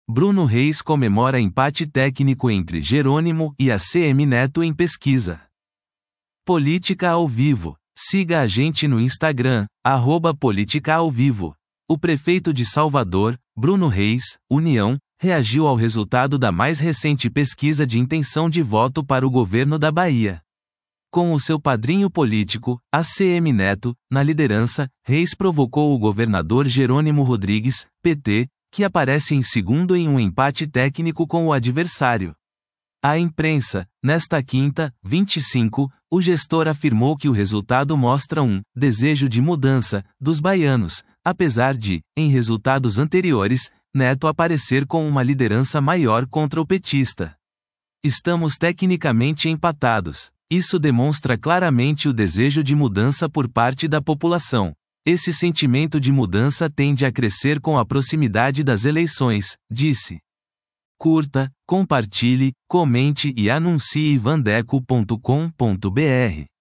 Bruno Reis comemora empate técnico entre Jerônimo e ACM Neto em pesquisa. Política ao vivo. Siga a gente no Instagram, @políticaaovivo. O prefeito de Salvador, Bruno Reis, União, reagiu ao resultado da mais recente pesquisa de intenção de voto para o governo da Bahia. Com o seu padrinho político, ACM Neto, na liderança, Reis provocou o governador Jerônimo Rodrigues, PT, que aparece em segundo em um empate técnico com o adversário. À imprensa, nesta quinta, 25, o gestor afirmou que o resultado mostra um desejo de mudança dos baianos, apesar de, em resultados anteriores, Neto aparecer com uma liderança maior contra o petista. Estamos tecnicamente empatados. Isso demonstra claramente o desejo de mudança por parte da população. Esse sentimento de mudança tende a crescer com a proximidade das eleições, disse. Curta, compartilhe, comente e anuncie vandeco.com.br.